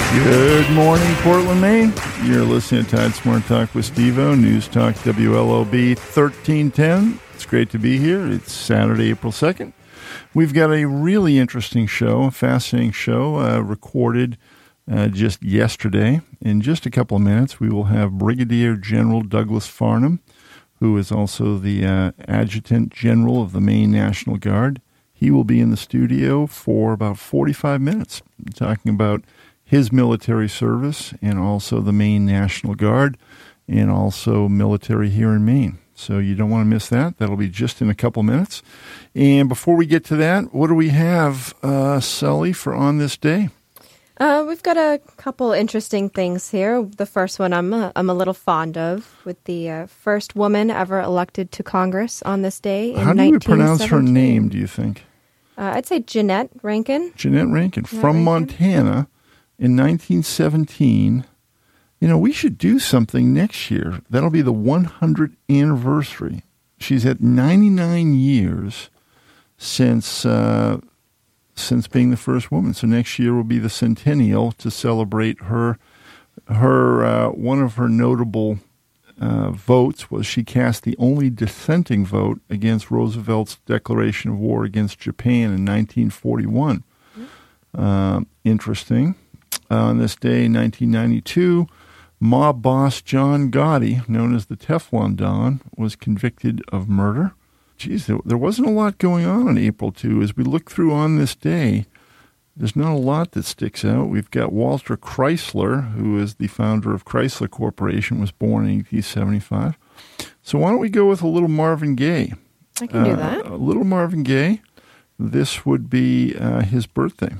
Good morning, Portland, Maine. You're listening to Tide Smart Talk with Steve-O, News Talk WLOB 1310. It's great to be here. It's Saturday, April 2nd. We've got a really interesting show, a fascinating show, recorded just yesterday. In just a couple of minutes, we will have Brigadier General Douglas Farnham, who is also the Adjutant General of the Maine National Guard. He will be in the studio for about 45 minutes, talking about his military service and also the Maine National Guard and also military here in Maine. So you don't want to miss that. That'll be just in a couple minutes. And before we get to that, what do we have, Sully, for On This Day? We've got a couple interesting things here. The first one I'm a little fond of, with the first woman ever elected to Congress on this day in 1917. How do you pronounce her name, do you think? I'd say Jeannette Rankin. Jeannette Rankin from Montana. In 1917, we should do something next year. That'll be the 100th anniversary. She's at 99 years since being the first woman. So next year will be the centennial to celebrate her. One of her notable votes was she cast the only dissenting vote against Roosevelt's declaration of war against Japan in 1941. Interesting. On this day, 1992, mob boss John Gotti, known as the Teflon Don, was convicted of murder. Geez, there wasn't a lot going on April 2. As we look through On This Day, there's not a lot that sticks out. We've got Walter Chrysler, who is the founder of Chrysler Corporation, was born in 1875. So why don't we go with a little Marvin Gaye? I can do that. A little Marvin Gaye. This would be his birthday.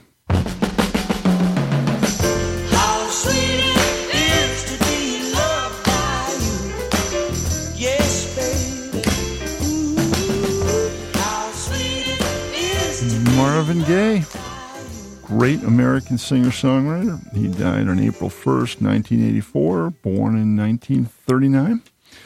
Marvin Gaye, great American singer-songwriter. He died on April 1st, 1984, born in 1939.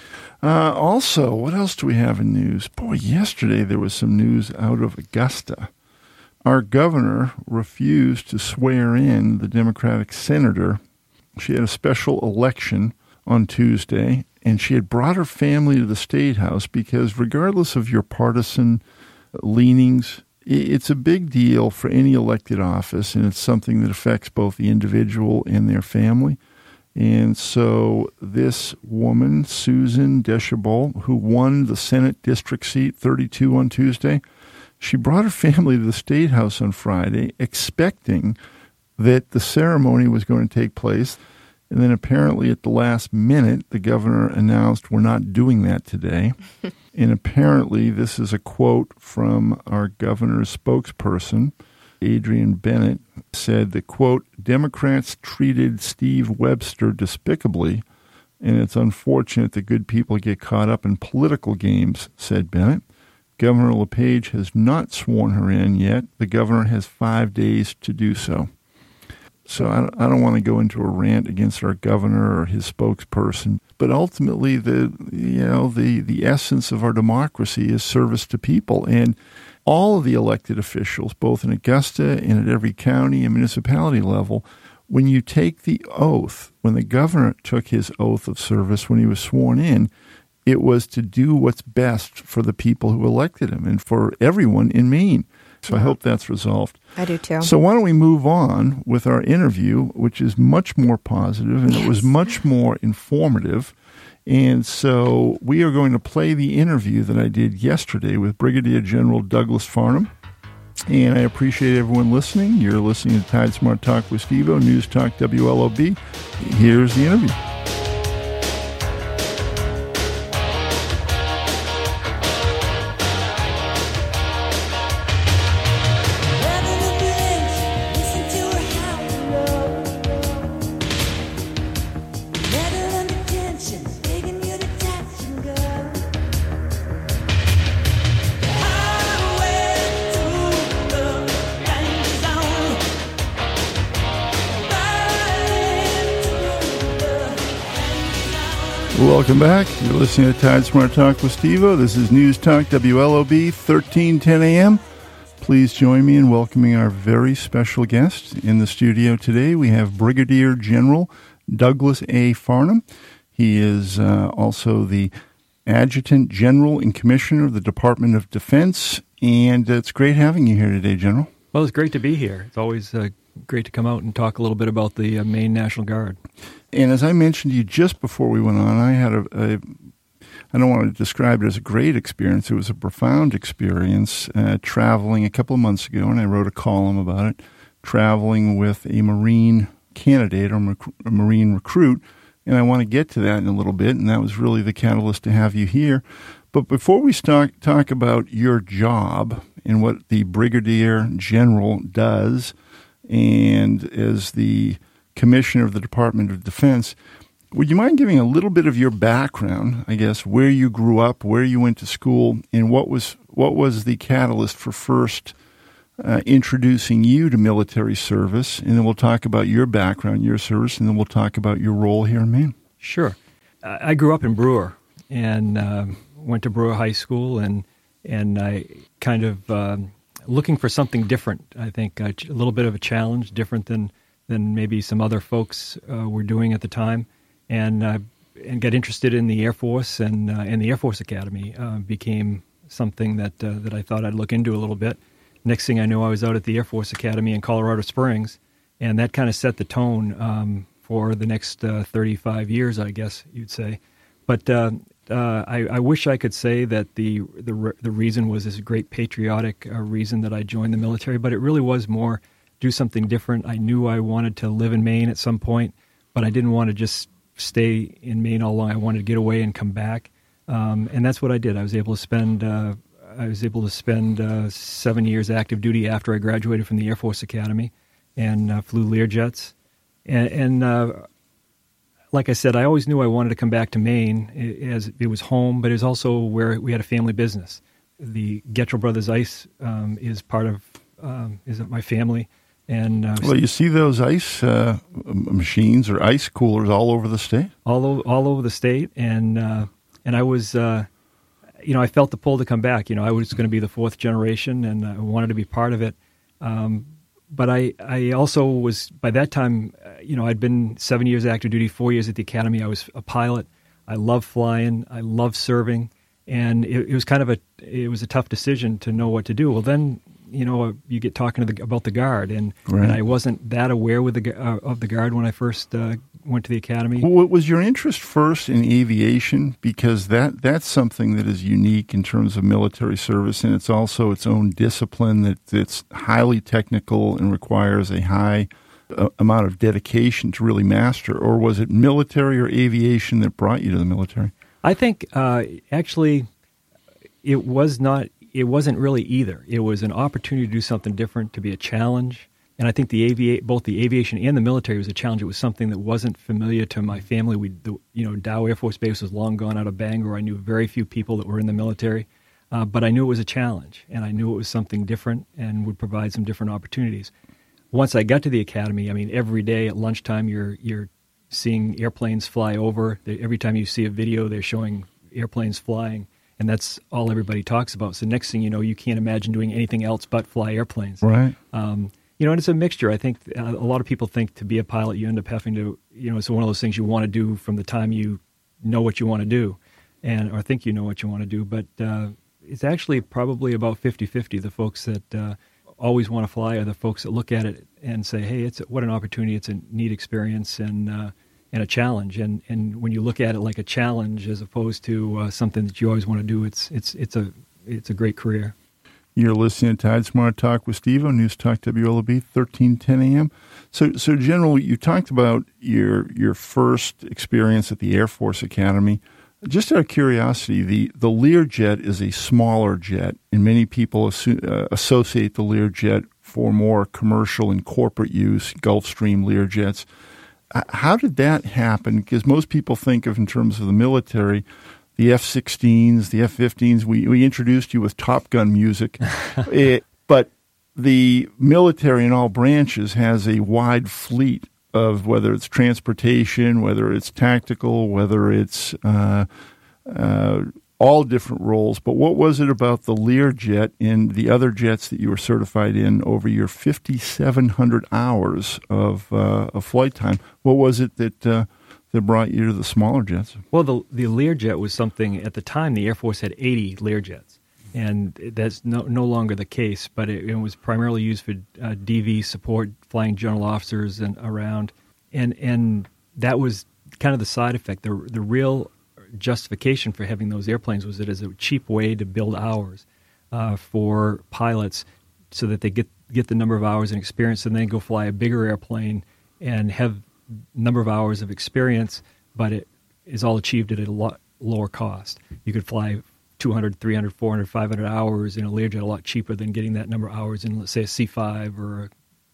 Also, what else do we have in news? Boy, yesterday there was some news out of Augusta. Our governor refused to swear in the Democratic senator. She had a special election on Tuesday, and she had brought her family to the State House because regardless of your partisan leanings, it's a big deal for any elected office, and it's something that affects both the individual and their family. And so this woman, Susan Deschapelle, who won the Senate district seat 32 on Tuesday, she brought her family to the State House on Friday, expecting that the ceremony was going to take place. And then apparently at the last minute, the governor announced, we're not doing that today. And apparently this is a quote from our governor's spokesperson, Adrian Bennett, said that, quote, Democrats treated Steve Webster despicably, and it's unfortunate that good people get caught up in political games, said Bennett. Governor LePage has not sworn her in yet. The governor has 5 days to do so. So I don't want to go into a rant against our governor or his spokesperson, but ultimately the essence of our democracy is service to people, and all of the elected officials, both in Augusta and at every county and municipality level, when you take the oath, when the governor took his oath of service when he was sworn in, it was to do what's best for the people who elected him and for everyone in Maine. So I hope that's resolved. I do too. So why don't we move on with our interview, which is much more positive and It was much more informative. And so we are going to play the interview that I did yesterday with Brigadier General Douglas Farnham. And I appreciate everyone listening. You're listening to Tide Smart Talk with Steve-O, News Talk WLOB. Here's the interview. Welcome back. You're listening to Tide Smart Talk with Steve-O. This is News Talk WLOB 1310 AM. Please join me in welcoming our very special guest in the studio today. We have Brigadier General Douglas A. Farnham. He is also the Adjutant General and Commissioner of the Department of Defense, and it's great having you here today, General. Well, it's great to be here. It's always great to come out and talk a little bit about the Maine National Guard. And as I mentioned to you just before we went on, I had I don't want to describe it as a great experience. It was a profound experience traveling a couple of months ago, and I wrote a column about it, traveling with a Marine candidate or a Marine recruit, and I want to get to that in a little bit, and that was really the catalyst to have you here. But before we talk about your job and what the Brigadier General does, and as the Commissioner of the Department of Defense, would you mind giving a little bit of your background, I guess, where you grew up, where you went to school, and what was the catalyst for first introducing you to military service? And then we'll talk about your background, your service, and then we'll talk about your role here in Maine. Sure. I grew up in Brewer and went to Brewer High School, and I kind of looking for something different. I think a little bit of a challenge, different than maybe some other folks were doing at the time. And got interested in the Air Force, and the Air Force Academy became something that I thought I'd look into a little bit. Next thing I knew, I was out at the Air Force Academy in Colorado Springs, and that kind of set the tone for the next 35 years, I guess you'd say. But I wish I could say that the reason was this great patriotic reason that I joined the military, but it really was more do something different. I knew I wanted to live in Maine at some point, but I didn't want to just stay in Maine all along. I wanted to get away and come back, and that's what I did. I was able to spend 7 years active duty after I graduated from the Air Force Academy, and flew Learjets. And like I said, I always knew I wanted to come back to Maine, as it was home, but it was also where we had a family business. The Getchell Brothers Ice is part of is my family. And well, you see those ice machines or ice coolers all over the state. All over the state, and I was, I felt the pull to come back. I was going to be the fourth generation, and I wanted to be part of it. But I also was, by that time, I'd been 7 years active duty, 4 years at the academy. I was a pilot. I loved flying. I loved serving, and it was kind of a tough decision to know what to do. Well, then, you get talking about the Guard, and I wasn't that aware of the Guard when I first went to the academy. Well, was your interest first in aviation? Because that's something that is unique in terms of military service, and it's also its own discipline that's highly technical and requires a high amount of dedication to really master. Or was it military or aviation that brought you to the military? I think actually it wasn't really either. It was an opportunity to do something different, to be a challenge. And I think both the aviation and the military was a challenge. It was something that wasn't familiar to my family. Dow Air Force Base was long gone out of Bangor. I knew very few people that were in the military. But I knew it was a challenge, and I knew it was something different and would provide some different opportunities. Once I got to the academy, every day at lunchtime you're seeing airplanes fly over. Every time you see a video, they're showing airplanes flying. And that's all everybody talks about. So next thing you know, you can't imagine doing anything else but fly airplanes. Right. And it's a mixture. I think a lot of people think to be a pilot, you end up having to, it's one of those things you want to do from the time you know what you want to do, or think you know what you want to do. But it's actually probably about 50-50. The folks that always want to fly are the folks that look at it and say, hey, what an opportunity. It's a neat experience and a challenge. And when you look at it like a challenge as opposed to something that you always want to do, it's a great career. You're listening to Tide Smart Talk with Steve on News Talk WLB 1310 AM. So General, you talked about your first experience at the Air Force Academy. Just out of curiosity, the Learjet is a smaller jet, and many people associate the Learjet for more commercial and corporate use, Gulfstream Learjets. How did that happen? Because most people think of, in terms of the military, the F-16s, the F-15s. We introduced you with Top Gun music. But the military in all branches has a wide fleet of, whether it's transportation, whether it's tactical, whether it's all different roles, but what was it about the Learjet and the other jets that you were certified in over your 5,700 hours of flight time? What was it that brought you to the smaller jets? Well, the Learjet was something, at the time, the Air Force had 80 Learjets, and that's no longer the case, but it was primarily used for DV support, flying general officers and around, and that was kind of the side effect. The real justification for having those airplanes was that it is a cheap way to build hours for pilots so that they get the number of hours and experience and then go fly a bigger airplane and have number of hours of experience, but it is all achieved at a lot lower cost. You could fly 200, 300, 400, 500 hours in a Learjet a lot cheaper than getting that number of hours in, let's say, a C-5 or a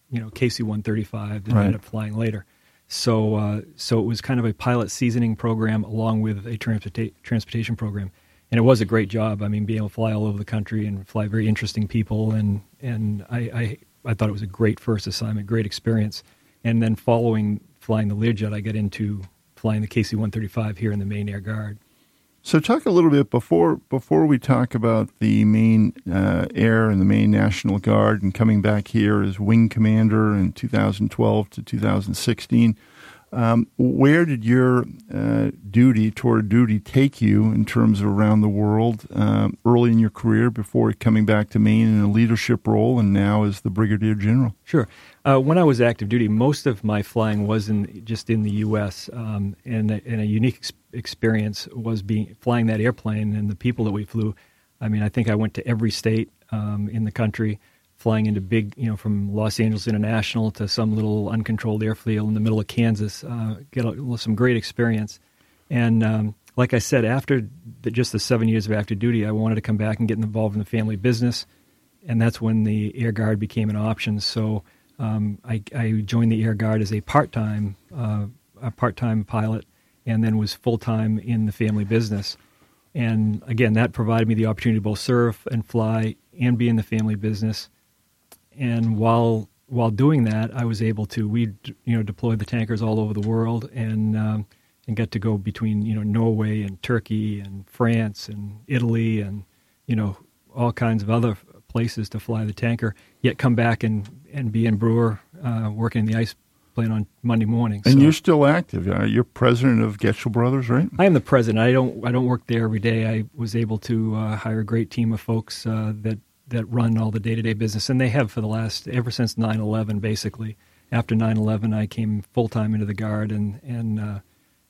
KC-135 that you end up flying later. So it was kind of a pilot seasoning program along with a transportation program. And it was a great job. I mean, being able to fly all over the country and fly very interesting people. And I thought it was a great first assignment, great experience. And then following flying the Learjet, I got into flying the KC-135 here in the Maine Air Guard. So talk a little bit before we talk about the Maine Air and the Maine National Guard and coming back here as wing commander in 2012 to 2016. Where did your tour of duty take you in terms of around the world early in your career before coming back to Maine in a leadership role and now as the Brigadier General? Sure. When I was active duty, most of my flying was just in the U.S. And a unique experience was flying that airplane and the people that we flew. I mean, I think I went to every state in the country, flying into big, from Los Angeles International to some little uncontrolled airfield in the middle of Kansas, get some great experience. And like I said, after just the 7 years of active duty, I wanted to come back and get involved in the family business, and that's when the Air Guard became an option. So I joined the Air Guard as a part-time pilot, and then was full-time in the family business. And again, that provided me the opportunity to both serve and fly and be in the family business. And while doing that, I was able to deploy the tankers all over the world and got to go between Norway and Turkey and France and Italy and all kinds of other places to fly the tanker. Yet come back and be in Brewer working in the ice plane on Monday morning. And you're still active. You're president of Getchell Brothers, right? I am the president. I don't work there every day. I was able to hire a great team of folks that run all the day-to-day business, and they have ever since 9/11, basically. After 9/11, I came full-time into the Guard, and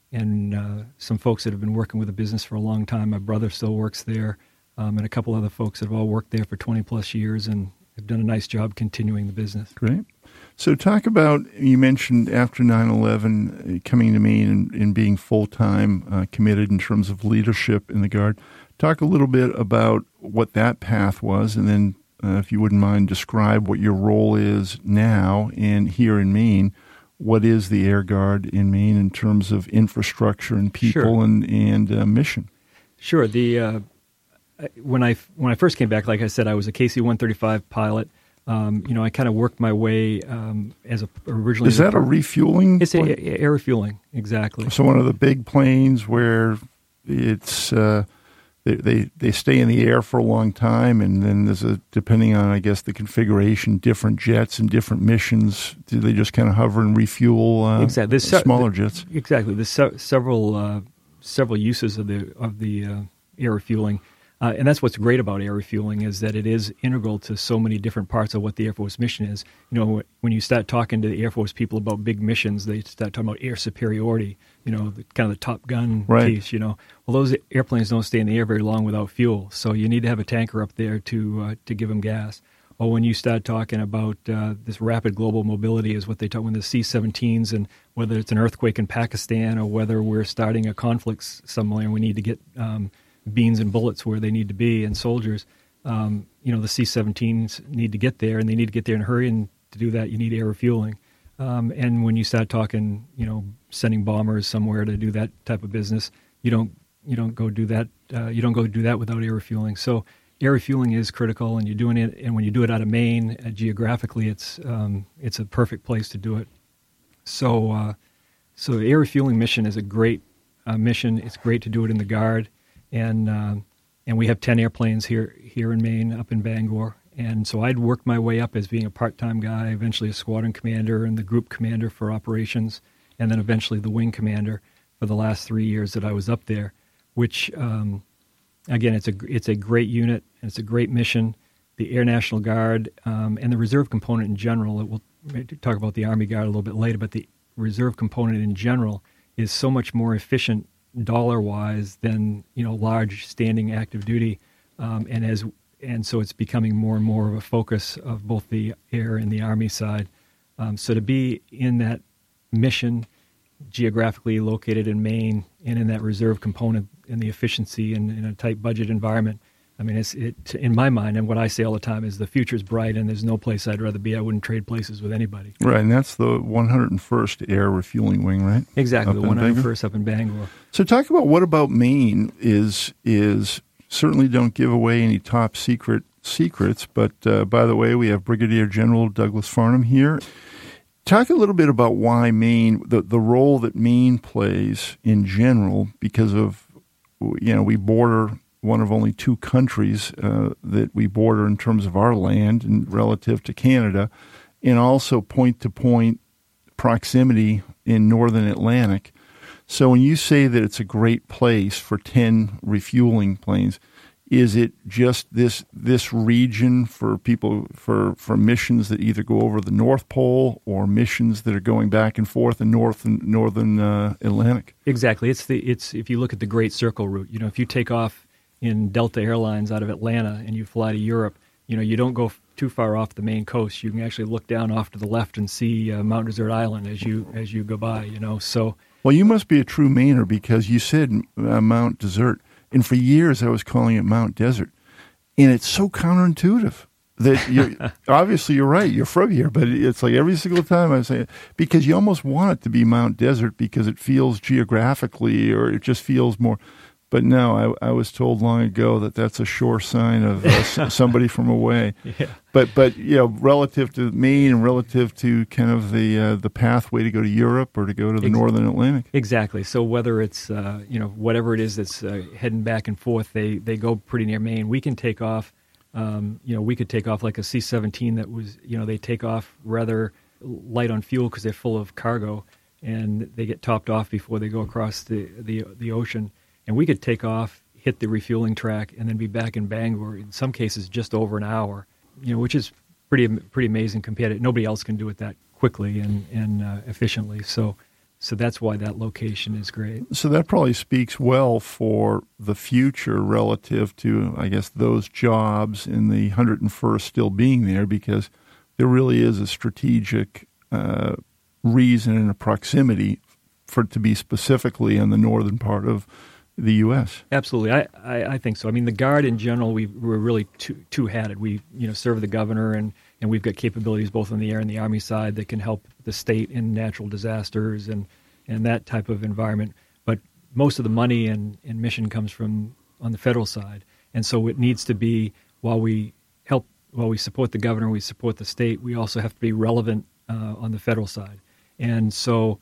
some folks that have been working with the business for a long time. My brother still works there, and a couple other folks that have all worked there for 20-plus years and have done a nice job continuing the business. Great. So talk about, you mentioned after 9/11 coming to Maine and being full-time committed in terms of leadership in the Guard. Talk a little bit about what that path was, and then if you wouldn't mind, describe what your role is now and here in Maine. What is the Air Guard in Maine in terms of infrastructure and people Sure. and mission? Sure. When I first came back, like I said, I was a KC-135 pilot. I kind of worked my way originally. Is that a refueling? It's air refueling, exactly. So one of the big planes where it's they stay in the air for a long time, and then there's depending on, I guess, the configuration, different jets and different missions. Do they just kind of hover and refuel exactly. Smaller jets? Exactly. There's several uses of the air refueling. And that's what's great about air refueling is that it is integral to so many different parts of what the Air Force mission is. When you start talking to the Air Force people about big missions, they start talking about air superiority, kind of the Top Gun piece, Well, those airplanes don't stay in the air very long without fuel, so you need to have a tanker up there to give them gas. Or when you start talking about this rapid global mobility is what they talk when the C-17s, and whether it's an earthquake in Pakistan or whether we're starting a conflict somewhere and we need to get beans and bullets where they need to be, and soldiers, the C-17s need to get there, and they need to get there in a hurry, and to do that you need air refueling. And when you start talking, sending bombers somewhere to do that type of business, you don't go do that. You don't go do that without air refueling. So air refueling is critical, and you're doing it. And when you do it out of Maine, geographically, it's a perfect place to do it. So the air refueling mission is a great mission. It's great to do it in the Guard. and we have 10 airplanes here in Maine, up in Bangor. And so I'd worked my way up as being a part-time guy, eventually a squadron commander and the group commander for operations, and then eventually the wing commander for the last 3 years that I was up there, which, again, it's a great unit, and it's a great mission. The Air National Guard and the reserve component in general, we'll talk about the Army Guard a little bit later, but the reserve component in general is so much more efficient dollar-wise than large standing active duty, and so it's becoming more and more of a focus of both the Air and the Army side. So to be in that mission, geographically located in Maine, and in that reserve component, and the efficiency and in a tight budget environment, I mean, it in my mind, and what I say all the time is the future's bright, and there's no place I'd rather be. I wouldn't trade places with anybody. Right, and that's the 101st Air Refueling Wing, right? Exactly, the 101st up in Bangor. So talk about what about Maine is certainly don't give away any top secrets, but by the way, we have Brigadier General Douglas Farnham here. Talk a little bit about why Maine, the role that Maine plays in general, because of, we border one of only two countries that we border in terms of our land and relative to Canada, and also point-to-point proximity in northern Atlantic. So when you say that it's a great place for 10 refueling planes, is it just this region for people, for missions that either go over the North Pole or missions that are going back and forth in northern Atlantic? Exactly. It's if you look at the Great Circle route, if you take off in Delta Airlines out of Atlanta and you fly to Europe, you don't go too far off the main coast. You can actually look down off to the left and see Mount Desert Island as you go by. So. Well, you must be a true Mainer because you said Mount Desert, and for years I was calling it Mount Desert, and it's so counterintuitive that obviously you're right. You're from here, but it's like every single time I say it, because you almost want it to be Mount Desert because it feels geographically, or it just feels more. But no, I was told long ago that that's a sure sign of somebody from away. Yeah. But relative to Maine and relative to kind of the pathway to go to Europe or to go to the northern Atlantic. Exactly. So whether it's whatever it is that's heading back and forth, they go pretty near Maine. We can take off. We could take off like a C-17 that was they take off rather light on fuel because they're full of cargo, and they get topped off before they go across the ocean. And we could take off, hit the refueling track, and then be back in Bangor, in some cases just over an hour, which is pretty amazing compared to nobody else can do it that quickly and efficiently. So that's why that location is great. So that probably speaks well for the future relative to, I guess, those jobs in the 101st still being there, because there really is a strategic reason and a proximity for it to be specifically in the northern part of the U.S. Absolutely. I think so. I mean, the Guard in general, we're really two-hatted. We serve the governor, and we've got capabilities both on the Air and the Army side that can help the state in natural disasters and that type of environment. But most of the money and mission comes from on the federal side. And so it needs to be, while we support the governor, we support the state, we also have to be relevant on the federal side. And so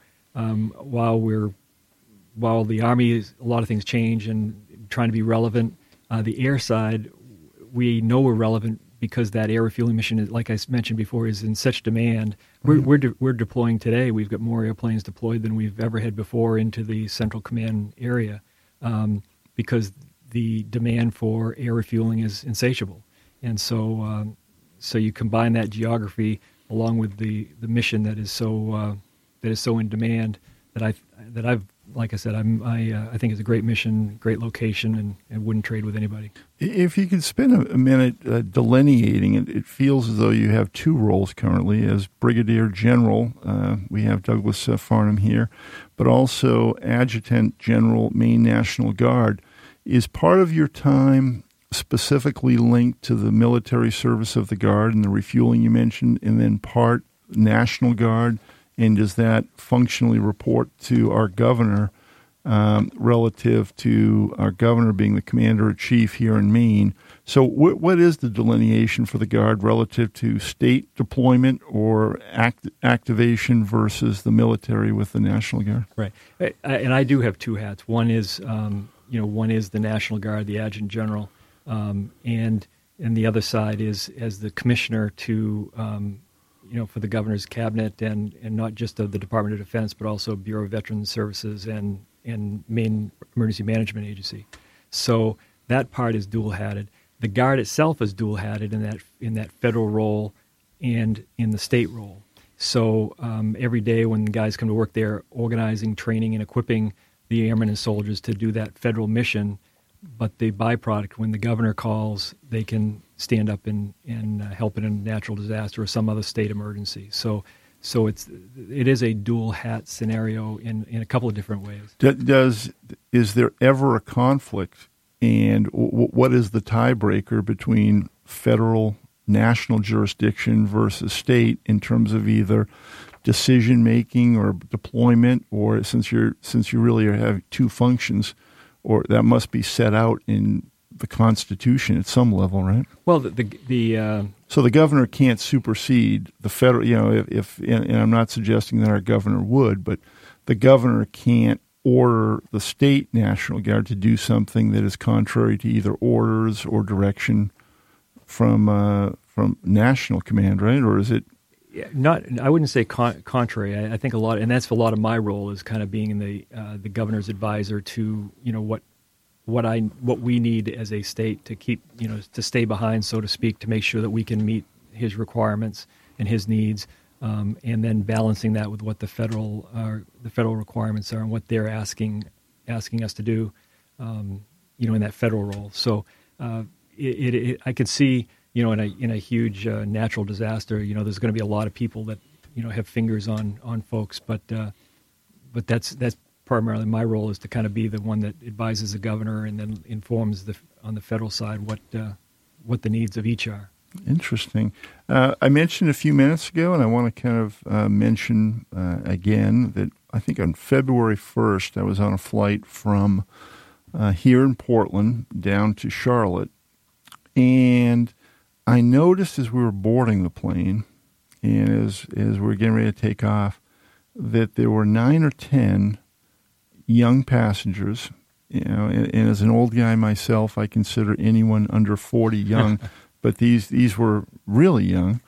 while the Army is, a lot of things change and trying to be relevant, the Air side, we know we're relevant because that air refueling mission, is, like I mentioned before, is in such demand. We're deploying today. We've got more airplanes deployed than we've ever had before into the Central Command area because the demand for air refueling is insatiable. And so you combine that geography along with the mission that is so in demand that I've like I said, I think it's a great mission, great location, and wouldn't trade with anybody. If you could spend a minute delineating it, it feels as though you have two roles currently as Brigadier General. We have Douglas Farnham here, but also Adjutant General, Maine National Guard. Is part of your time specifically linked to the military service of the Guard and the refueling you mentioned, and then part National Guard? And does that functionally report to our governor relative to our governor being the commander-in-chief here in Maine? So what is the delineation for the Guard relative to state deployment or activation versus the military with the National Guard? Right. And I do have two hats. One is one is the National Guard, the Adjutant General, and the other side is as the commissioner to for the governor's cabinet and not just of the Department of Defense, but also Bureau of Veterans Services and Maine Emergency Management Agency. So that part is dual-hatted. The Guard itself is dual-hatted in that federal role and in the state role. So every day when the guys come to work, they're organizing, training, and equipping the airmen and soldiers to do that federal mission. But the byproduct, when the governor calls, they can stand up and help in a natural disaster or some other state emergency. So it is a dual hat scenario in a couple of different ways. Is there ever a conflict, and what is the tiebreaker between federal national jurisdiction versus state in terms of either decision making or deployment, or since you really have two functions, or that must be set out in the Constitution at some level, right? Well, so the governor can't supersede the federal. If and I'm not suggesting that our governor would, but the governor can't order the state National Guard to do something that is contrary to either orders or direction from national command, right? Or is it? Not, I wouldn't say contrary. I think a lot, and that's a lot of my role is kind of being in the governor's advisor to what we need as a state to keep to stay behind, so to speak, to make sure that we can meet his requirements and his needs, and then balancing that with what the federal requirements are and what they're asking us to do, in that federal role. So I could see. In a huge natural disaster, there's going to be a lot of people that, have fingers on folks, but that's primarily my role, is to kind of be the one that advises the governor and then informs on the federal side what the needs of each are. Interesting. I mentioned a few minutes ago, and I want to kind of mention again that I think on February 1st, I was on a flight from here in Portland down to Charlotte, and I noticed as we were boarding the plane and as we were getting ready to take off that there were 9 or 10 young passengers. And as an old guy myself, I consider anyone under 40 young, but these were really young.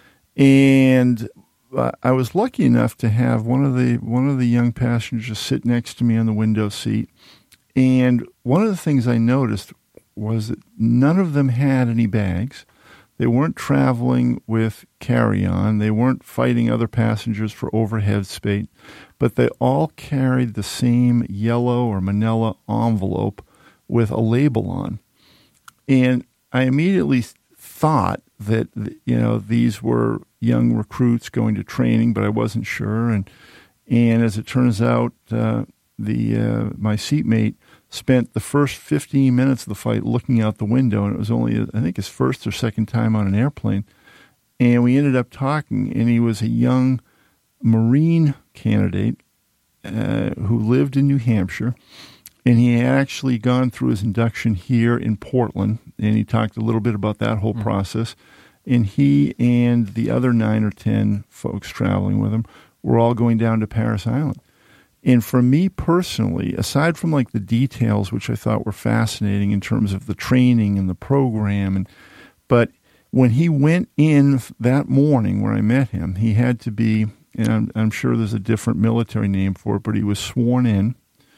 And I was lucky enough to have one of the young passengers sit next to me on the window seat. And one of the things I noticed was that none of them had any bags. They weren't traveling with carry-on. They weren't fighting other passengers for overhead space, but they all carried the same yellow or manila envelope with a label on. And I immediately thought that, these were young recruits going to training, but I wasn't sure. And as it turns out, my seatmate spent the first 15 minutes of the flight looking out the window, and it was only, I think, his first or second time on an airplane. And we ended up talking, and he was a young Marine candidate who lived in New Hampshire, and he had actually gone through his induction here in Portland, and he talked a little bit about that whole process. And he and the other 9 or 10 folks traveling with him were all going down to Parris Island. And for me personally, aside from like the details, which I thought were fascinating in terms of the training and the program, but when he went in that morning where I met him, he had to be, and I'm sure there's a different military name for it, but he was sworn in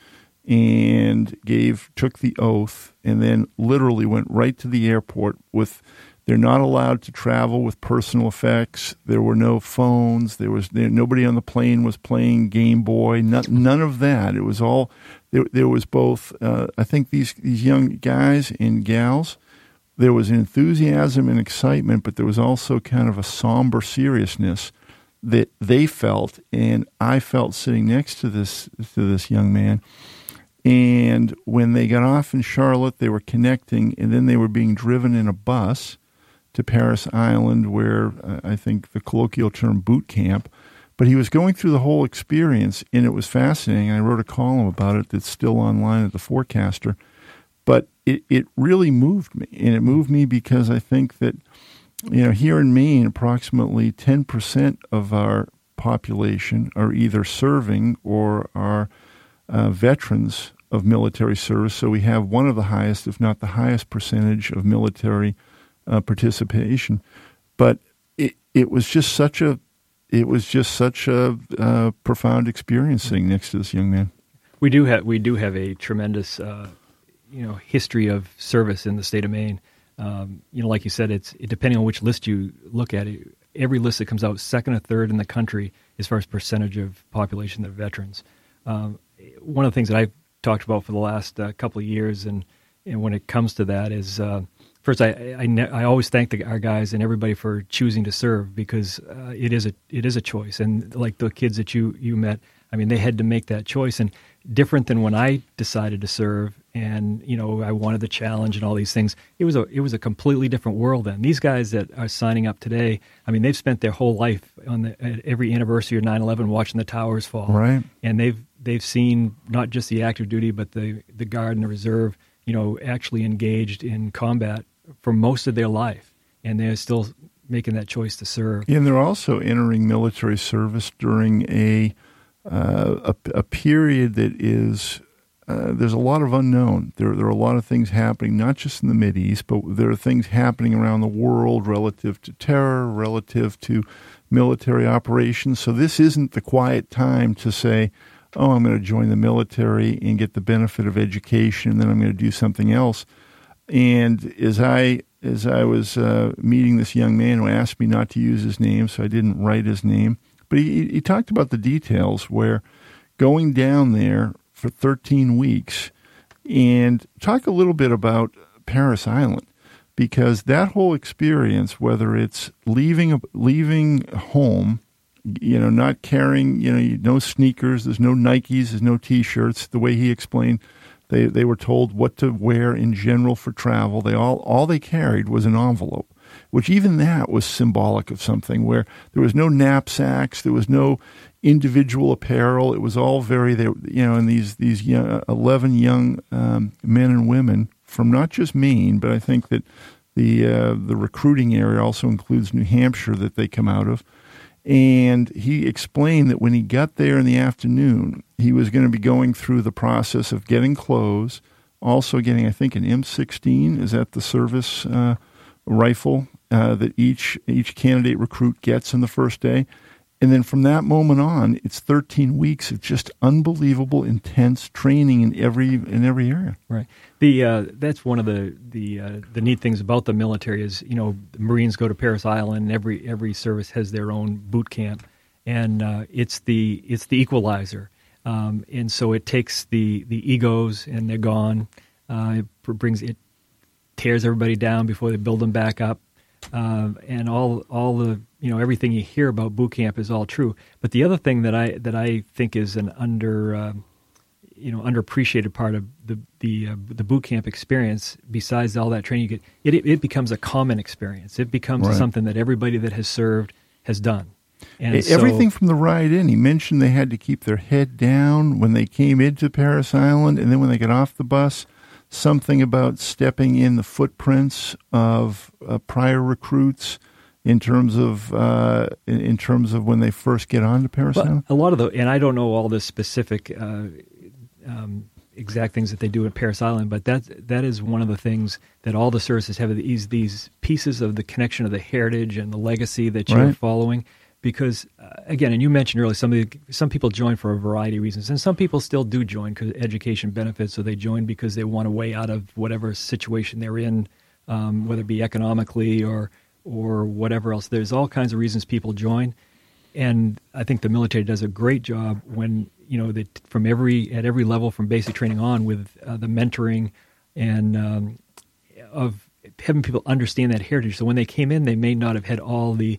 and took the oath, and then literally went right to the airport with. They're not allowed to travel with personal effects. There were no phones. Nobody on the plane was playing Game Boy. None of that. It was all. There was both. I think these young guys and gals. There was enthusiasm and excitement, but there was also kind of a somber seriousness that they felt, and I felt sitting next to this young man. And when they got off in Charlotte, they were connecting, and then they were being driven in a bus to Parris Island, where I think the colloquial term boot camp. But he was going through the whole experience, and it was fascinating. I wrote a column about it that's still online at The Forecaster. But it really moved me, and it moved me because I think that, here in Maine, approximately 10% of our population are either serving or are veterans of military service. So we have one of the highest, if not the highest, percentage of military participation. But it was just such a profound experience sitting next to this young man. We do have a tremendous history of service in the state of Maine. Like you said, it's depending on which list you look at. Every list that comes out, second or third in the country as far as percentage of population that are veterans. One of the things that I've talked about for the last couple of years, and when it comes to that, is first I always thank our guys and everybody for choosing to serve, because it is a choice. And like the kids that you met, I mean, they had to make that choice, and different than when I decided to serve. And I wanted the challenge and all these things. It was a completely different world then. These guys that are signing up today, I mean, they've spent their whole life at every anniversary of 9/11 watching the towers fall. Right. And they've seen not just the active duty, but the Guard and the Reserve, actually engaged in combat for most of their life, and they're still making that choice to serve. And they're also entering military service during a period that is. There's a lot of unknown. There are a lot of things happening, not just in the Mideast, but there are things happening around the world relative to terror, relative to military operations. So this isn't the quiet time to say, oh, I'm going to join the military and get the benefit of education, and then I'm going to do something else. And as I was meeting this young man who asked me not to use his name, so I didn't write his name, but he talked about the details where going down there for 13 weeks, and talk a little bit about Parris Island, because that whole experience, whether it's leaving home, not carrying, no sneakers, there's no Nikes, there's no T-shirts. The way he explained, they were told what to wear in general for travel. All they carried was an envelope, which even that was symbolic of something, where there was no knapsacks, there was no individual apparel. It was all and these young, 11 young men and women from not just Maine, but I think that the recruiting area also includes New Hampshire that they come out of. And he explained that when he got there in the afternoon, he was going to be going through the process of getting clothes, also getting, I think, an M16. Is that the service rifle that each candidate recruit gets on the first day? And then from that moment on, it's 13 weeks of just unbelievable, intense training in every area. Right. That's one of the neat things about the military is, the Marines go to Parris Island. Every service has their own boot camp, and it's the equalizer. And so it takes the egos, and they're gone. It tears everybody down before they build them back up. And all the everything you hear about boot camp is all true. But the other thing that I think is an underappreciated part of the boot camp experience, besides all that training you get, it becomes a common experience. It becomes something that everybody that has served has done. And everything from the ride in, he mentioned they had to keep their head down when they came into Parris Island, and then when they got off the bus. Something about stepping in the footprints of prior recruits in terms of when they first get on to Parris Island? A lot of and I don't know all the specific exact things that they do at Parris Island, but that is one of the things that all the services have, these pieces of the connection of the heritage and the legacy that you're following. Because, again, and you mentioned earlier, some people join for a variety of reasons, and some people still do join because education benefits, so they join because they want a way out of whatever situation they're in, whether it be economically or whatever else. There's all kinds of reasons people join, and I think the military does a great job when, at every level from basic training on with the mentoring and of having people understand that heritage. So when they came in, they may not have had all the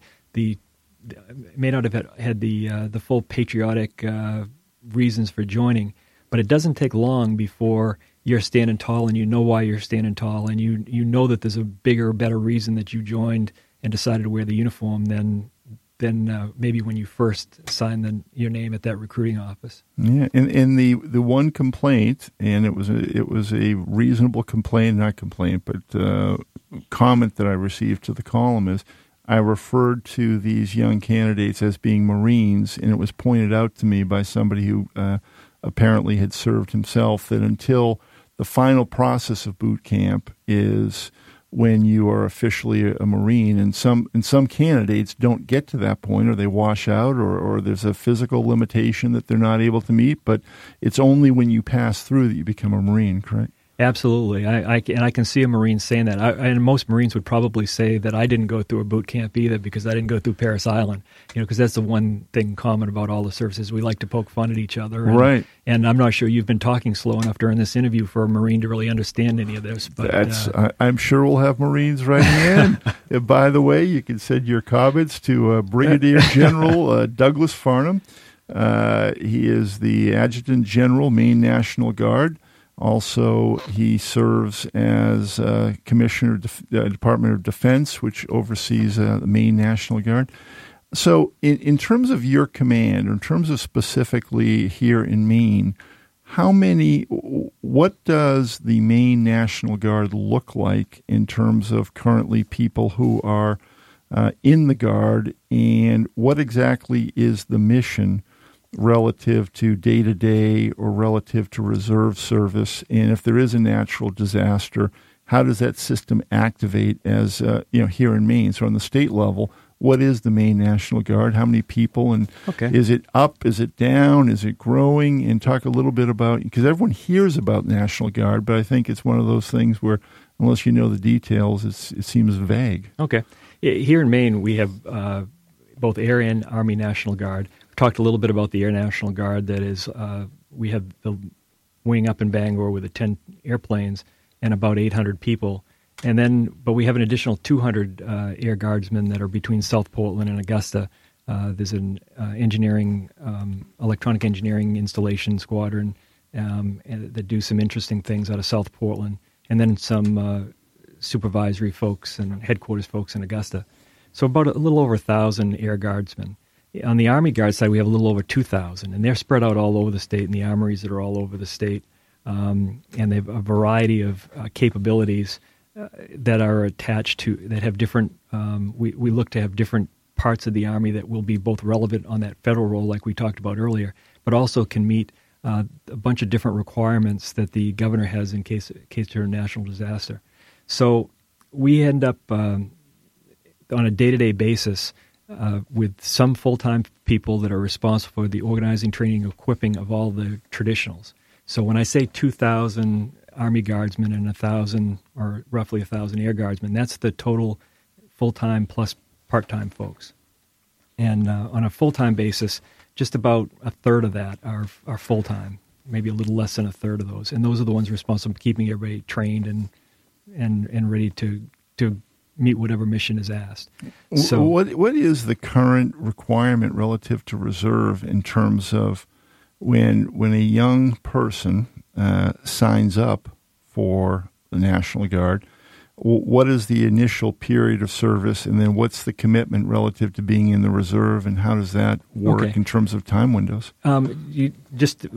full patriotic reasons for joining, but it doesn't take long before you're standing tall, and you know why you're standing tall, and you know that there's a bigger, better reason that you joined and decided to wear the uniform than maybe when you first signed your name at that recruiting office. Yeah, and the one complaint, and it was a reasonable complaint, not complaint, but comment that I received to the column is, I referred to these young candidates as being Marines, and it was pointed out to me by somebody who apparently had served himself, that until the final process of boot camp is when you are officially a Marine, and some candidates don't get to that point, or they wash out, or there's a physical limitation that they're not able to meet, but it's only when you pass through that you become a Marine, correct? Absolutely. I can see a Marine saying that. And most Marines would probably say that I didn't go through a boot camp either because I didn't go through Parris Island, because that's the one thing common about all the services. We like to poke fun at each other. And, right. And I'm not sure you've been talking slow enough during this interview for a Marine to really understand any of this. But I'm sure we'll have Marines right in the end. And by the way, you can send your comments to Brigadier General Douglas Farnham. He is the Adjutant General, Maine National Guard. Also, he serves as Commissioner of Department of Defense, which oversees the Maine National Guard. So in terms of your command, or in terms of specifically here in Maine, what does the Maine National Guard look like in terms of currently people who are in the Guard, and what exactly is the mission relative to day-to-day or relative to reserve service? And if there is a natural disaster, how does that system activate as, here in Maine? So on the state level, what is the Maine National Guard? How many people? And Is it up? Is it down? Is it growing? And talk a little bit about, because everyone hears about National Guard, but I think it's one of those things where unless you know the details, it seems vague. Okay. Here in Maine, we have both Air and Army National Guard. We talked a little bit about the Air National Guard. That is, we have the wing up in Bangor with the 10 airplanes and about 800 people. But we have an additional 200 Air Guardsmen that are between South Portland and Augusta. There's an electronic engineering installation squadron that do some interesting things out of South Portland, and then some supervisory folks and headquarters folks in Augusta. So about a little over 1,000 Air Guardsmen. On the Army Guard side, we have a little over 2,000, and they're spread out all over the state in the armories that are all over the state. And they have a variety of capabilities that are attached to, that have different, we look to have different parts of the Army that will be both relevant on that federal role like we talked about earlier, but also can meet a bunch of different requirements that the governor has in case there's a national disaster. So we end up on a day-to-day basis with some full-time people that are responsible for the organizing, training, equipping of all the traditionals. So when I say 2,000 Army Guardsmen and 1,000, or roughly 1,000 Air Guardsmen, that's the total full-time plus part-time folks. And on a full-time basis, just about a third of that are full-time, maybe a little less than a third of those. And those are the ones responsible for keeping everybody trained and ready to meet whatever mission is asked. So, what is the current requirement relative to reserve in terms of when a young person signs up for the National Guard? What is the initial period of service, and then what's the commitment relative to being in the reserve, and how does that work in terms of time windows? Just to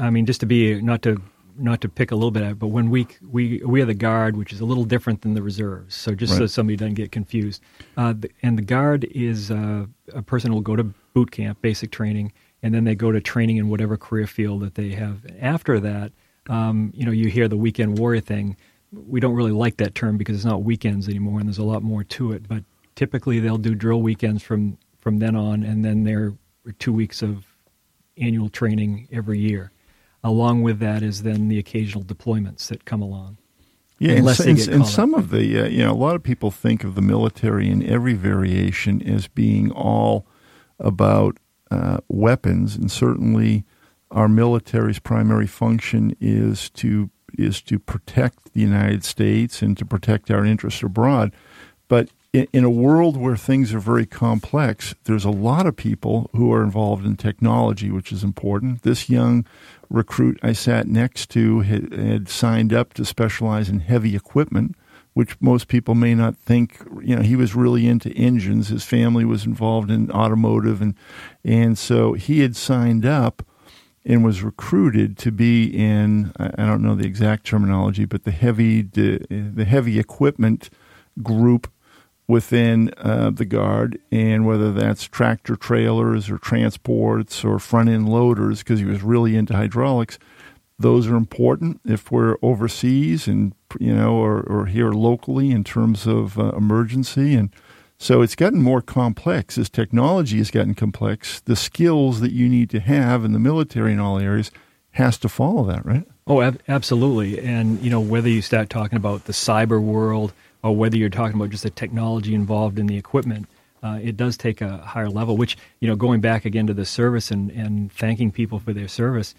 be not to pick a little bit at it, but when we are the Guard, which is a little different than the reserves. So just so somebody doesn't get confused, and the Guard is a person who will go to boot camp, basic training, and then they go to training in whatever career field that they have. After that, you hear the weekend warrior thing. We don't really like that term because it's not weekends anymore, and there's a lot more to it. But typically, they'll do drill weekends from then on, and then there are 2 weeks of annual training every year. Along with that is then the occasional deployments that come along. Yeah, and some of the, a lot of people think of the military in every variation as being all about weapons, and certainly our military's primary function is to protect the United States and to protect our interests abroad. But in a world where things are very complex, there's a lot of people who are involved in technology, which is important. This young recruit I sat next to had signed up to specialize in heavy equipment, which most people may not think. He was really into engines. His family was involved in automotive, and so he had signed up and was recruited to be in, I don't know the exact terminology, but the heavy equipment group within the Guard, and whether that's tractor trailers or transports or front-end loaders, because he was really into hydraulics. Those are important if we're overseas and, or here locally in terms of emergency. And so it's gotten more complex. As technology has gotten complex, the skills that you need to have in the military in all areas has to follow that, right? Oh, absolutely. And, whether you start talking about the cyber world or whether you're talking about just the technology involved in the equipment, it does take a higher level, which, going back again to the service and thanking people for their service,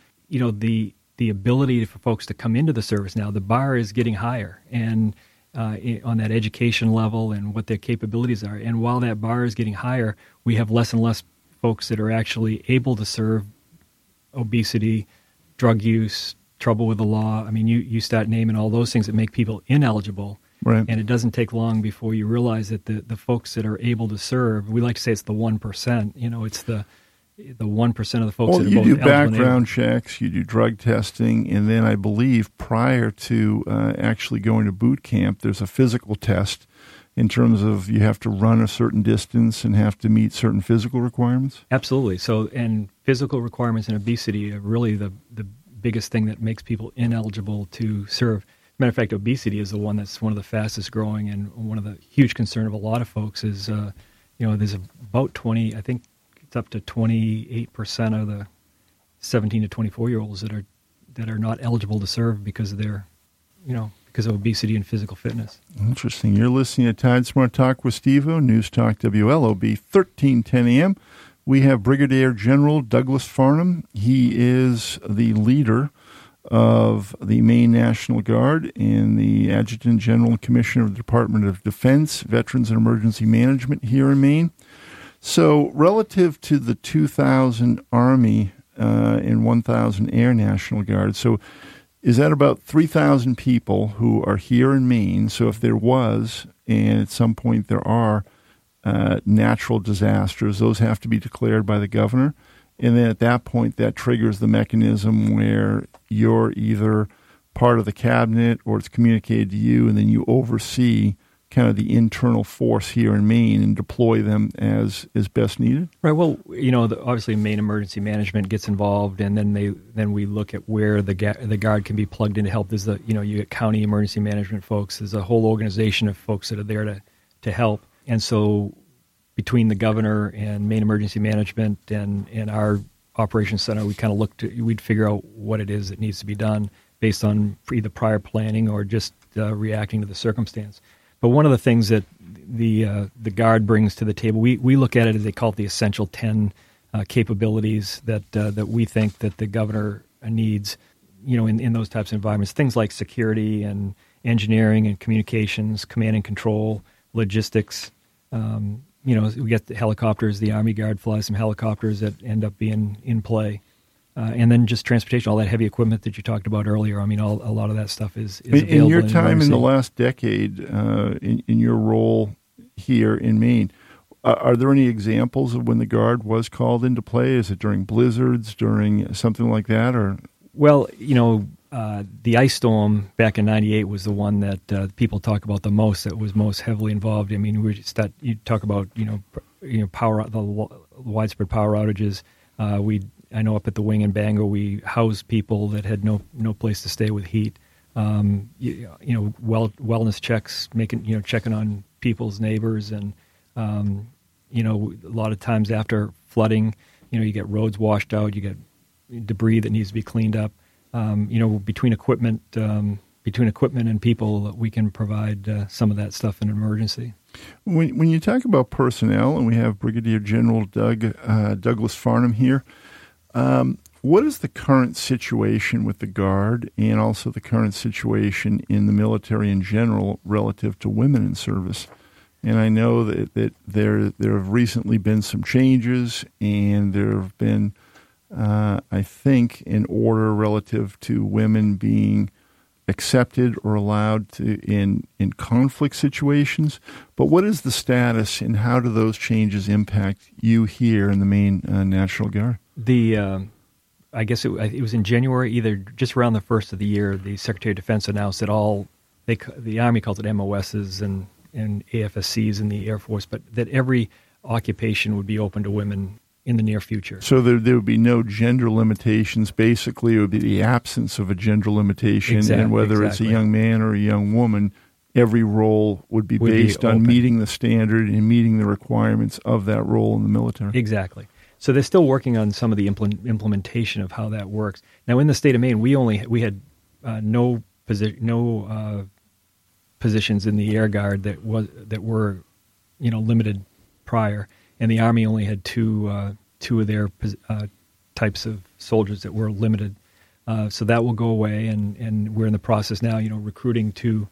the ability for folks to come into the service now, the bar is getting higher and on that education level and what their capabilities are. And while that bar is getting higher, we have less and less folks that are actually able to serve obesity, drug use, trouble with the law. I mean, you start naming all those things that make people ineligible. Right. And it doesn't take long before you realize that the folks that are able to serve, we like to say it's the 1%. It's the 1% of the folks that are you both do eligible and background checks, you do drug testing, and then I believe prior to actually going to boot camp, there's a physical test in terms of you have to run a certain distance and have to meet certain physical requirements? Absolutely. So, and physical requirements and obesity are really the biggest thing that makes people ineligible to serve. Matter of fact, obesity is the one that's one of the fastest growing, and one of the huge concern of a lot of folks is, there's about 20, I think it's up to 28% of the 17 to 24-year-olds that are not eligible to serve because of their, because of obesity and physical fitness. Interesting. You're listening to Tide Smart Talk with Steve-O, News Talk WLOB, 1310 a.m. We have Brigadier General Douglas Farnham. He is the leader of the Maine National Guard and the Adjutant General and Commissioner of the Department of Defense, Veterans and Emergency Management here in Maine. So relative to the 2,000 Army and 1,000 Air National Guard, so is that about 3,000 people who are here in Maine? So if there was, and at some point there are, natural disasters, those have to be declared by the governor. And then at that point, that triggers the mechanism where you're either part of the cabinet or it's communicated to you, and then you oversee kind of the internal force here in Maine and deploy them as best needed? Right. Well, obviously Maine Emergency Management gets involved, and then we look at where the Guard can be plugged in to help. There's you get county emergency management folks. There's a whole organization of folks that are there to help. And so between the governor and Maine Emergency Management and our operations center, we kind of we'd figure out what it is that needs to be done based on either prior planning or just reacting to the circumstance. But one of the things that the Guard brings to the table, we look at it as they call it the Essential 10 capabilities that we think that the governor needs, in those types of environments. Things like security and engineering and communications, command and control, logistics. We get the helicopters. The Army Guard flies some helicopters that end up being in play. And then just transportation, all that heavy equipment that you talked about earlier. I mean, a lot of that stuff is available. In your time in the last decade, in your role here in Maine, are there any examples of when the Guard was called into play? Is it during blizzards, during something like that? Or Well, the ice storm back in '98 was the one that people talk about the most, that was most heavily involved. I mean, you talk about, the widespread power outages. I know up at the wing in Bangor, we housed people that had no place to stay with heat. Wellness checks, checking on people's neighbors, and a lot of times after flooding, you get roads washed out, you get debris that needs to be cleaned up. Between equipment and people, we can provide some of that stuff in an emergency. When you talk about personnel, and we have Brigadier General Douglas Farnham here. What is the current situation with the Guard and also the current situation in the military in general relative to women in service? And I know that there have recently been some changes, and there have been, I think, an order relative to women being accepted or allowed to in conflict situations. But what is the status, and how do those changes impact you here in the Maine National Guard? I guess it was in January, either just around the first of the year, the Secretary of Defense announced that the Army calls it MOSs and AFSCs in the Air Force, but that every occupation would be open to women in the near future. So there would be no gender limitations. Basically, it would be the absence of a gender limitation, and whether it's a young man or a young woman, every role would be based on meeting the standard and meeting the requirements of that role in the military. Exactly. So they're still working on some of the implementation of how that works. Now, in the state of Maine, we had no positions in the Air Guard that were limited prior, and the Army only had two of their types of soldiers that were limited. So that will go away, and we're in the process now, recruiting to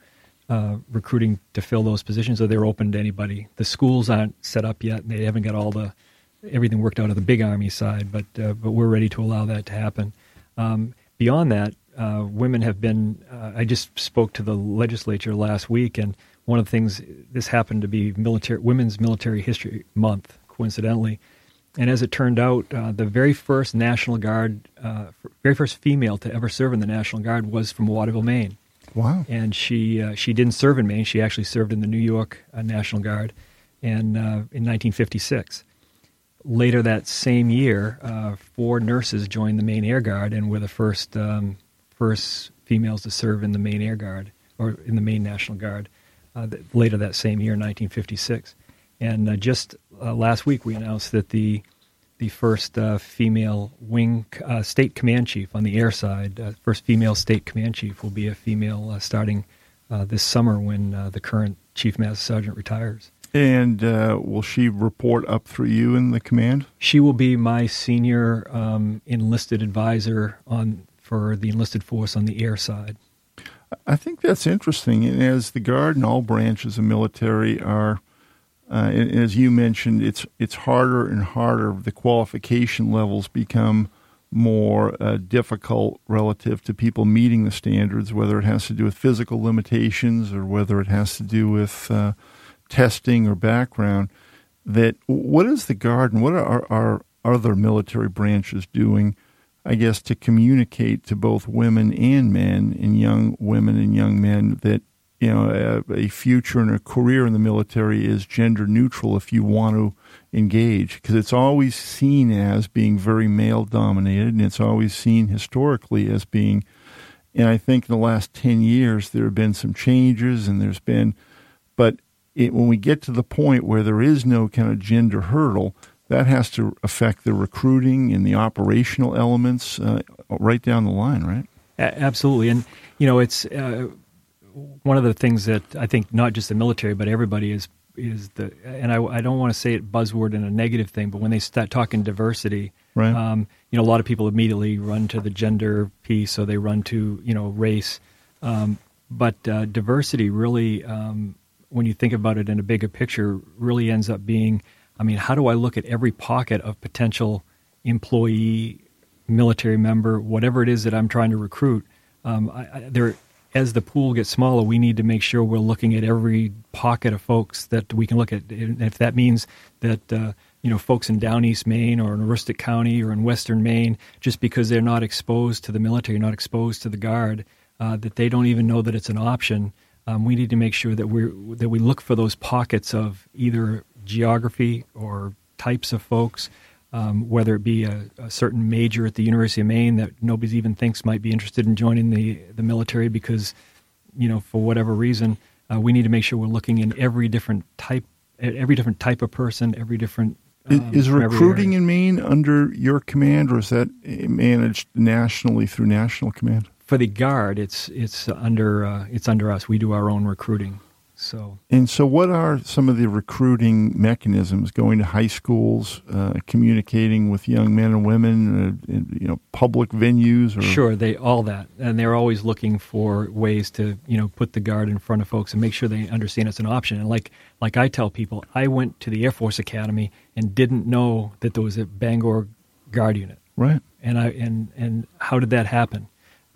fill those positions. So they're open to anybody. The schools aren't set up yet; they haven't got everything worked out of the big Army side, but we're ready to allow that to happen. Beyond that, women have been. I just spoke to the legislature last week, and one of the things, this happened to be Women's Military History Month, coincidentally. And as it turned out, the very first National Guard, very first female to ever serve in the National Guard was from Waterville, Maine. Wow! And she didn't serve in Maine. She actually served in the New York National Guard, and in 1956. Later that same year, 4 nurses joined the Maine Air Guard and were the first females to serve in the Maine Air Guard, or in the Maine National Guard, later that same year, 1956. And just last week, we announced that the first female wing state command chief on the air side, first female state command chief, will be a female starting this summer when the current Chief Master Sergeant retires. And will she report up through you in the command? She will be my senior enlisted advisor for the enlisted force on the air side. I think that's interesting. And as the Guard and all branches of military are, as you mentioned, it's harder and harder. The qualification levels become more difficult relative to people meeting the standards, whether it has to do with physical limitations or whether it has to do with testing or background. That what is the Guard and what are our other military branches doing, I guess, to communicate to both women and men, and young women and young men, that a future and a career in the military is gender neutral if you want to engage, because it's always seen as being very male dominated, and it's always seen historically as being. And I think in the last 10 years there have been some changes, and there's been, but when we get to the point where there is no kind of gender hurdle, that has to affect the recruiting and the operational elements right down the line, right? Absolutely. And, it's one of the things that I think not just the military, but everybody is and I don't want to say it buzzword in a negative thing, but when they start talking diversity, right. A lot of people immediately run to the gender piece, or they run to, race. But diversity really, when you think about it in a bigger picture, really ends up being, how do I look at every pocket of potential employee, military member, whatever it is that I'm trying to recruit? As the pool gets smaller, we need to make sure we're looking at every pocket of folks that we can look at. And if that means that, folks in Down East Maine or in Aroostook County or in Western Maine, just because they're not exposed to the military, not exposed to the Guard, that they don't even know that it's an option, we need to make sure that we look for those pockets of either geography or types of folks, whether it be a certain major at the University of Maine that nobody even thinks might be interested in joining the military because, for whatever reason, we need to make sure we're looking in every different type of person, every different. Is recruiting in Maine under your command, or is that managed nationally through National Command? For the Guard, it's under us. We do our own recruiting. So what are some of the recruiting mechanisms? Going to high schools, communicating with young men and women, public venues? Or? Sure, all that, and they're always looking for ways to put the Guard in front of folks and make sure they understand it's an option. And like I tell people, I went to the Air Force Academy and didn't know that there was a Bangor Guard unit. Right. And how did that happen?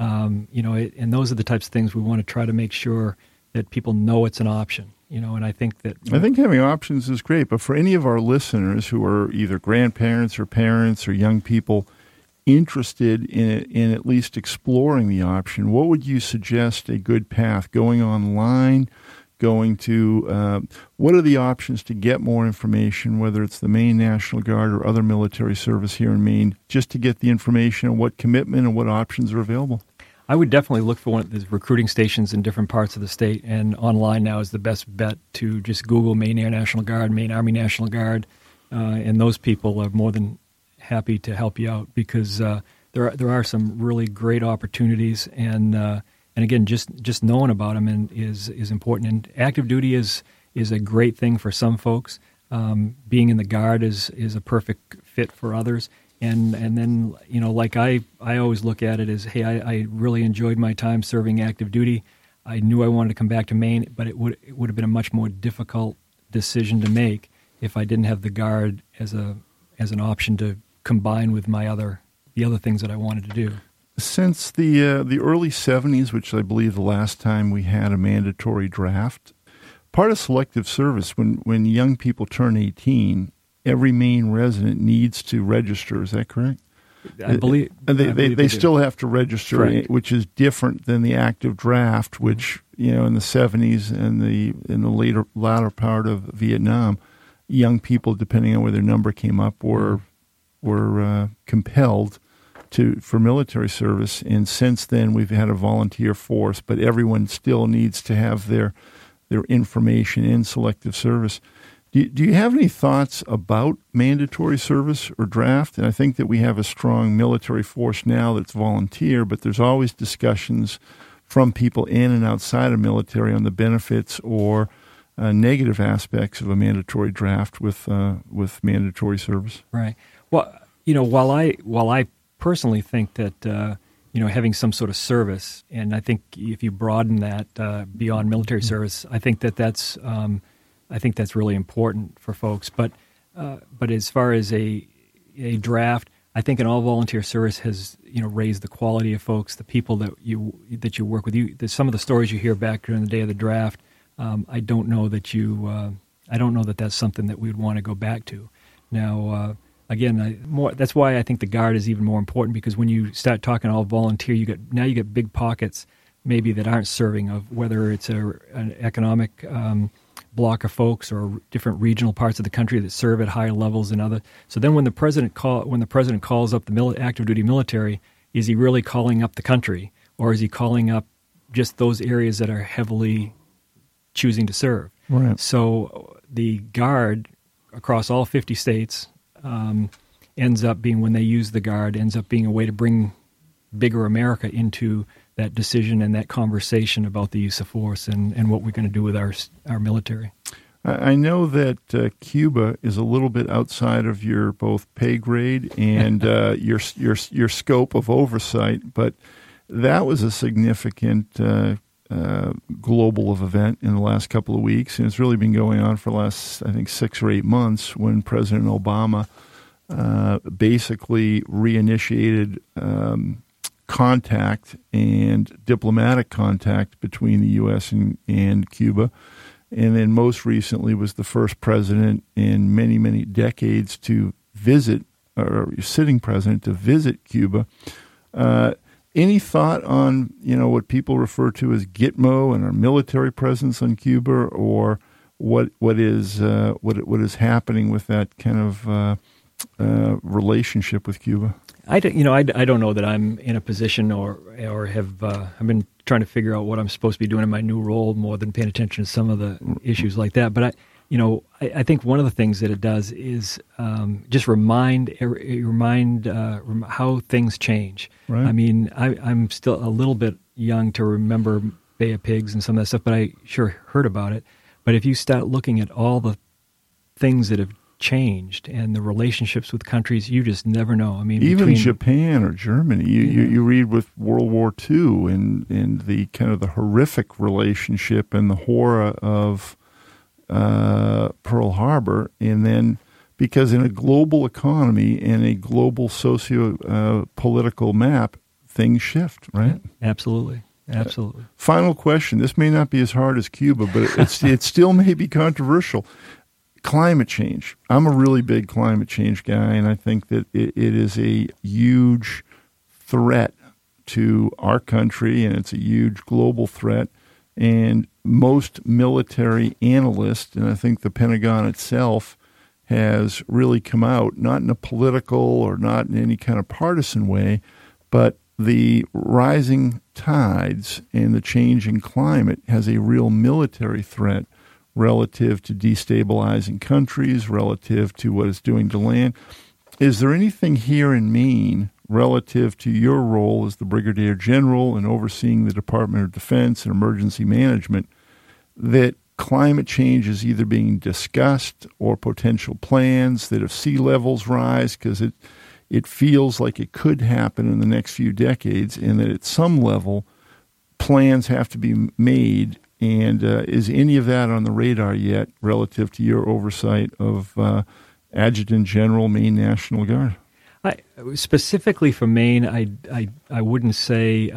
And those are the types of things we want to try to make sure that people know it's an option, and I think having options is great, but for any of our listeners who are either grandparents or parents or young people interested in at least exploring the option, what would you suggest a good path? Going online, going to, what are the options to get more information, whether it's the Maine National Guard or other military service here in Maine, just to get the information on what commitment and what options are available? I would definitely look for one of the recruiting stations in different parts of the state, and online now is the best bet to just Google Maine Air National Guard, Maine Army National Guard, and those people are more than happy to help you out because there are some really great opportunities, and again, just knowing about them is important. And active duty is a great thing for some folks. Being in the Guard is a perfect fit for others. And then, like I always look at it as, hey, I really enjoyed my time serving active duty. I knew I wanted to come back to Maine, but it would have been a much more difficult decision to make if I didn't have the Guard as an option to combine with the other things that I wanted to do. Since the early 70s, which I believe the last time we had a mandatory draft, part of selective service, when young people turn 18, every Maine resident needs to register. Is that correct? I believe they still have to register, right, which is different than the active draft, which in the 70s and in the latter part of Vietnam, young people, depending on where their number came up, were compelled for military service. And since then, we've had a volunteer force, but everyone still needs to have their information in selective service. Do you have any thoughts about mandatory service or draft? And I think that we have a strong military force now that's volunteer, but there's always discussions from people in and outside of military on the benefits or negative aspects of a mandatory draft with mandatory service. Right. Well, while I personally think that having some sort of service, and I think if you broaden that beyond military service, I think that's really important for folks. But as far as a draft, I think an all volunteer service has raised the quality of folks, the people that you work with. Some of the stories you hear back during the day of the draft, I don't know that that's something that we would want to go back to. Now, again, that's why I think the Guard is even more important, because when you start talking all volunteer, you get big pockets maybe that aren't serving, of whether it's an economic block of folks or different regional parts of the country that serve at higher levels than others. So then when the president calls up the active duty military, is he really calling up the country, or is he calling up just those areas that are heavily choosing to serve? Right. So the Guard across all 50 states ends up being, when they use the Guard, ends up being a way to bring bigger America into that decision and that conversation about the use of force and what we're going to do with our military. I know that Cuba is a little bit outside of your both pay grade and your scope of oversight, but that was a significant global event in the last couple of weeks, and it's really been going on for the last, I think, 6 or 8 months, when President Obama basically reinitiated contact and diplomatic contact between the U.S. and Cuba. And then most recently was the first president in many, many decades to visit, or sitting president to visit Cuba. Any thought on, what people refer to as Gitmo and our military presence on Cuba, or what is happening with that kind of relationship with Cuba? I don't know that I'm in a position or have I've been trying to figure out what I'm supposed to be doing in my new role more than paying attention to some of the issues like that. But I think one of the things that it does is just remind how things change. Right. I mean, I'm still a little bit young to remember Bay of Pigs and some of that stuff, but I sure heard about it. But if you start looking at all the things that have changed and the relationships with countries, you just never know. I mean, even Japan or Germany, you read with World War II and the kind of the horrific relationship and the horror of Pearl Harbor, and then because in a global economy and a global socio-political map, things shift, right? Absolutely. Final question. This may not be as hard as Cuba, but it still may be controversial. Climate change. I'm a really big climate change guy, and I think that it is a huge threat to our country, and it's a huge global threat. And most military analysts, and I think the Pentagon itself, has really come out, not in a political or not in any kind of partisan way, but the rising tides and the changing climate has a real military threat relative to destabilizing countries, relative to what it's doing to land. Is there anything here in Maine relative to your role as the Brigadier General and overseeing the Department of Defense and emergency management that climate change is either being discussed or potential plans that if sea levels rise, because it feels like it could happen in the next few decades, and that at some level plans have to be made? And is any of that on the radar yet relative to your oversight of Adjutant General, Maine National Guard? Specifically for Maine, I wouldn't say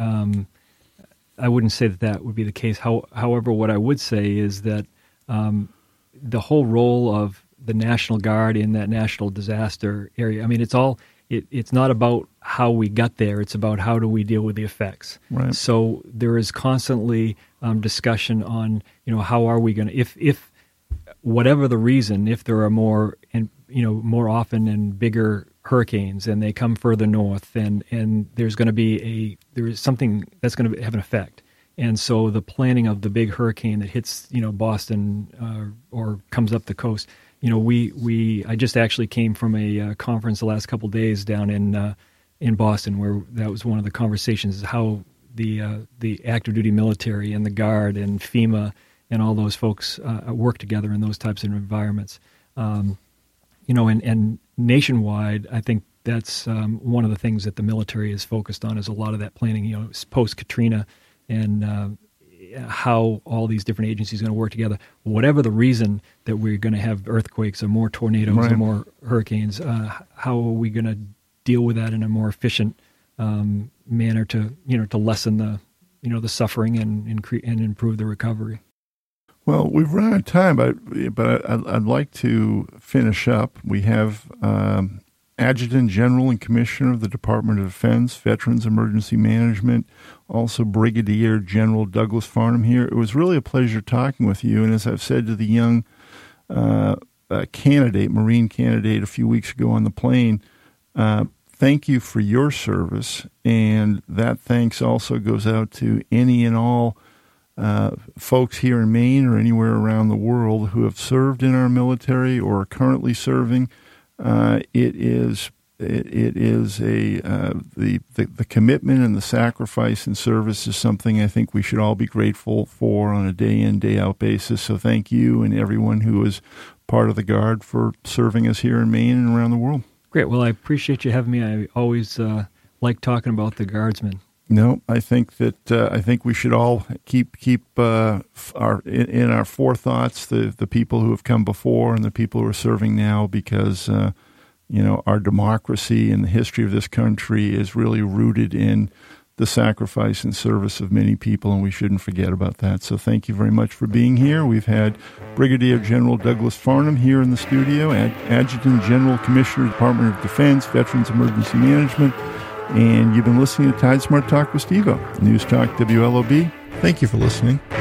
that would be the case. However, what I would say is that the whole role of the National Guard in that national disaster area, I mean, it's not about how we got there. It's about how do we deal with the effects. Right. So there is constantly discussion on, how are we going to, if whatever the reason, if there are more often and bigger hurricanes and they come further north, and there's going to be there is something that's going to have an effect. And so the planning of the big hurricane that hits, Boston or comes up the coast, I just actually came from a conference the last couple of days down in Boston, where that was one of the conversations, is how the active duty military and the Guard and FEMA and all those folks work together in those types of environments. And nationwide, I think that's one of the things that the military is focused on, is a lot of that planning, post-Katrina, and how all these different agencies are going to work together. Whatever the reason that we're going to have earthquakes or more tornadoes right. or more hurricanes, how are we going to deal with that in a more efficient manner to lessen the suffering and improve the recovery? Well, we've run out of time, but I'd like to finish up. We have Adjutant General and Commissioner of the Department of Defense, Veterans Emergency Management, also Brigadier General Douglas Farnham here. It was really a pleasure talking with you, and as I've said to the young Marine candidate a few weeks ago on the plane, thank you for your service, and that thanks also goes out to any and all folks here in Maine or anywhere around the world who have served in our military or are currently serving. It is the commitment and the sacrifice and service is something I think we should all be grateful for on a day in, day out basis. So thank you and everyone who is part of the Guard for serving us here in Maine and around the world. Great. Well, I appreciate you having me. I always like talking about the Guardsmen. No, I think that we should all keep in our forethoughts the people who have come before and the people who are serving now, because our democracy and the history of this country is really rooted in the sacrifice and service of many people, and we shouldn't forget about that. So thank you very much for being here. We've had Brigadier General Douglas Farnham here in the studio, Adjutant General, Commissioner, Department of Defense, Veterans Emergency Management. And you've been listening to Tide Smart Talk with Steve-O, News Talk WLOB. Thank you for listening.